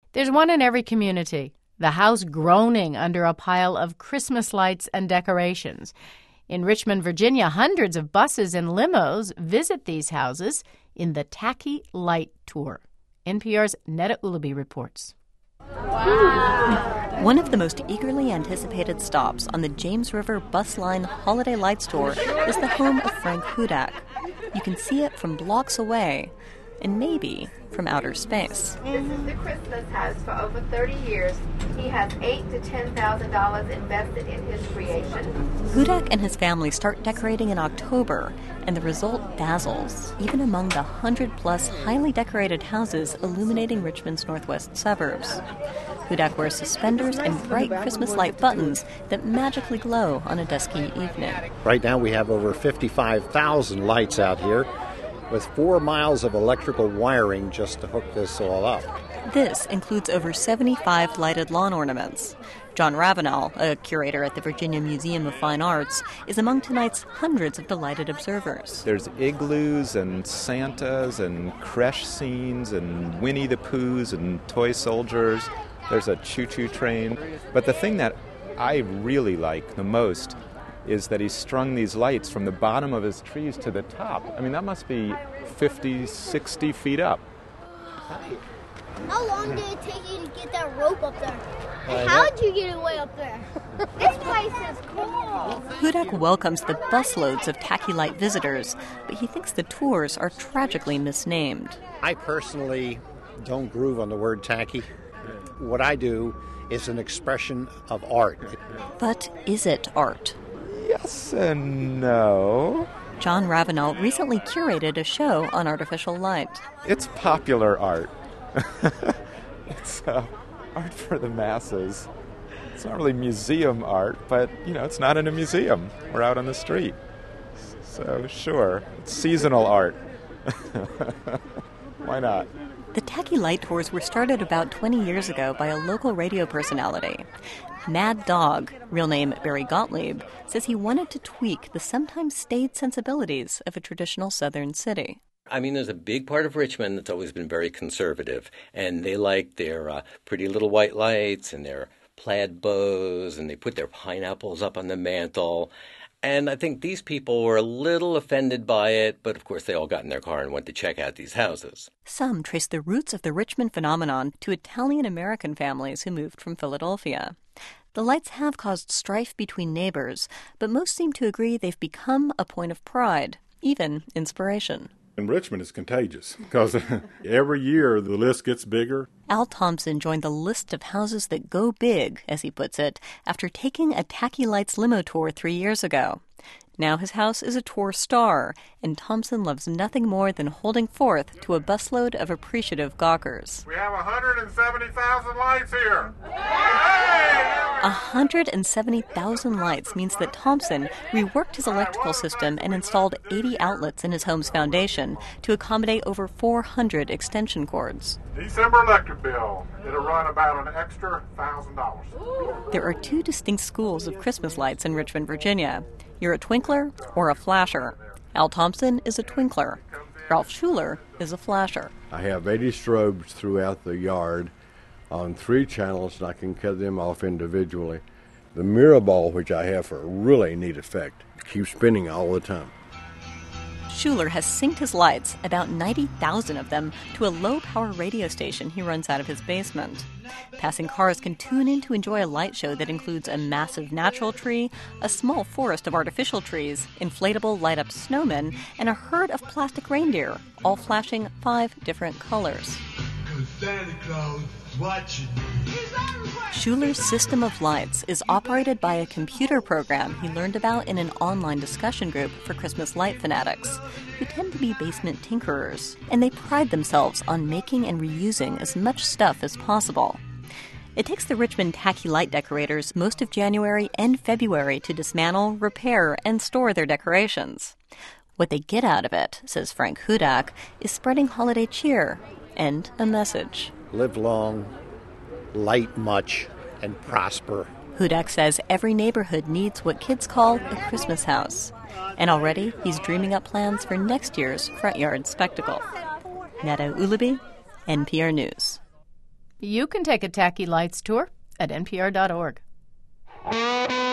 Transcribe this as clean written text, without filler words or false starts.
There's one in every community, the house groaning under a pile of Christmas lights and decorations. In Richmond, Virginia, hundreds of buses and limos visit these houses in the Tacky Light Tour. NPR's Neda Ulaby reports. Wow. One of the most eagerly anticipated stops on the James River Bus Line Holiday Lights Tour is the home of Frank Hudak. You can see it from blocks away, and maybe from outer space. This is the Christmas house. For over 30 years, he has $8,000 to $10,000 invested in his creation. Hudak and his family start decorating in October, and the result dazzles, even among the 100-plus highly decorated houses illuminating Richmond's northwest suburbs. Hudak wears suspenders and bright Christmas light buttons that magically glow on a dusky evening. Right now we have over 55,000 lights out here, with 4 miles of electrical wiring just to hook this all up. This includes over 75 lighted lawn ornaments. John Ravenel, a curator at the Virginia Museum of Fine Arts, is among tonight's hundreds of delighted observers. There's igloos and Santas and creche scenes and Winnie the Poohs and toy soldiers. There's a choo-choo train. But the thing that I really like the most is that he's strung these lights from the bottom of his trees to the top. I mean, that must be 50, 60 feet up. How long did it take you to get that rope up there? And how did you get it way up there? This place is cool. Hudak welcomes the busloads of Tacky Light visitors, but he thinks the tours are tragically misnamed. I personally don't groove on the word tacky. What I do is an expression of art. But is it art? Yes and no. John Ravenel recently curated a show on artificial light. It's popular art. It's art for the masses. It's not really museum art, but, it's not in a museum. We're out on the street. So, sure, it's seasonal art. Why not? The Tacky Light Tours were started about 20 years ago by a local radio personality. Mad Dog, real name Barry Gottlieb, says he wanted to tweak the sometimes staid sensibilities of a traditional southern city. I mean, there's a big part of Richmond that's always been very conservative, and they like their pretty little white lights and their plaid bows, and they put their pineapples up on the mantle. And I think these people were a little offended by it, but of course they all got in their car and went to check out these houses. Some trace the roots of the Richmond phenomenon to Italian-American families who moved from Philadelphia. The lights have caused strife between neighbors, but most seem to agree they've become a point of pride, even inspiration. In Richmond, it's contagious because every year the list gets bigger. Al Thompson joined the list of houses that go big, as he puts it, after taking a Tacky Lights limo tour 3 years ago. Now his house is a tour star, and Thompson loves nothing more than holding forth to a busload of appreciative gawkers. We have 170,000 lights here. 170,000 lights means that Thompson reworked his electrical system and installed 80 outlets in his home's foundation to accommodate over 400 extension cords. December electric bill, it'll run about an extra $1,000. There are 2 distinct schools of Christmas lights in Richmond, Virginia. You're a twinkler or a flasher. Al Thompson is a twinkler. Ralph Schuler is a flasher. I have 80 strobes throughout the yard on 3 channels, and I can cut them off individually. The mirror ball, which I have for a really neat effect, keeps spinning all the time. Schuler has synced his lights, about 90,000 of them, to a low-power radio station he runs out of his basement. Passing cars can tune in to enjoy a light show that includes a massive natural tree, a small forest of artificial trees, inflatable light-up snowmen, and a herd of plastic reindeer, all flashing 5 different colors. Santa Claus is watching. Schuler's system of lights is operated by a computer program he learned about in an online discussion group for Christmas light fanatics, who tend to be basement tinkerers, and they pride themselves on making and reusing as much stuff as possible. It takes the Richmond Tacky Light decorators most of January and February to dismantle, repair, and store their decorations. What they get out of it, says Frank Hudak, is spreading holiday cheer and a message. Live long, light much, and prosper. Hudak says every neighborhood needs what kids call a Christmas house. And already he's dreaming up plans for next year's front yard spectacle. Neda Ulaby, NPR News. You can take a Tacky Lights tour at npr.org.